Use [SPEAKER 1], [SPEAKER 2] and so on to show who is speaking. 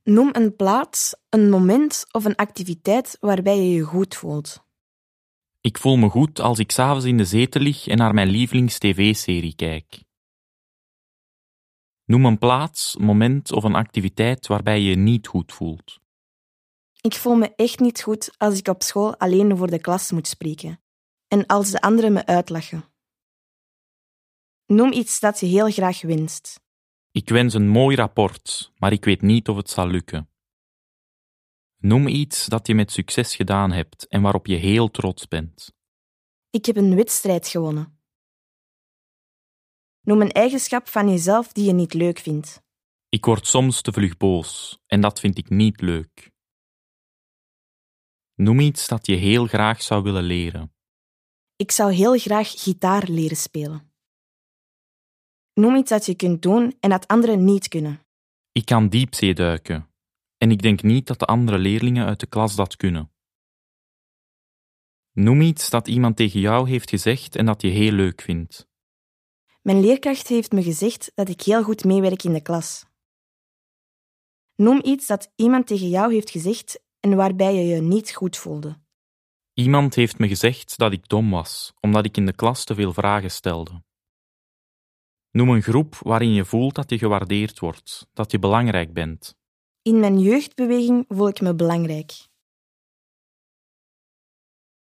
[SPEAKER 1] Noem een plaats, een moment of een activiteit waarbij je je goed voelt.
[SPEAKER 2] Ik voel me goed als ik 's avonds in de zetel lig en naar mijn lievelings-tv-serie kijk. Noem een plaats, moment of een activiteit waarbij je je niet goed voelt.
[SPEAKER 1] Ik voel me echt niet goed als ik op school alleen voor de klas moet spreken en als de anderen me uitlachen. Noem iets dat je heel graag wenst.
[SPEAKER 2] Ik wens een mooi rapport, maar ik weet niet of het zal lukken. Noem iets dat je met succes gedaan hebt en waarop je heel trots bent.
[SPEAKER 1] Ik heb een wedstrijd gewonnen. Noem een eigenschap van jezelf die je niet leuk vindt.
[SPEAKER 2] Ik word soms te vlug boos en dat vind ik niet leuk. Noem iets dat je heel graag zou willen leren.
[SPEAKER 1] Ik zou heel graag gitaar leren spelen. Noem iets dat je kunt doen en dat anderen niet kunnen.
[SPEAKER 2] Ik kan diepzee duiken en ik denk niet dat de andere leerlingen uit de klas dat kunnen. Noem iets dat iemand tegen jou heeft gezegd en dat je heel leuk vindt.
[SPEAKER 1] Mijn leerkracht heeft me gezegd dat ik heel goed meewerk in de klas. Noem iets dat iemand tegen jou heeft gezegd en waarbij je je niet goed voelde.
[SPEAKER 2] Iemand heeft me gezegd dat ik dom was, omdat ik in de klas te veel vragen stelde. Noem een groep waarin je voelt dat je gewaardeerd wordt, dat je belangrijk bent.
[SPEAKER 1] In mijn jeugdbeweging voel ik me belangrijk.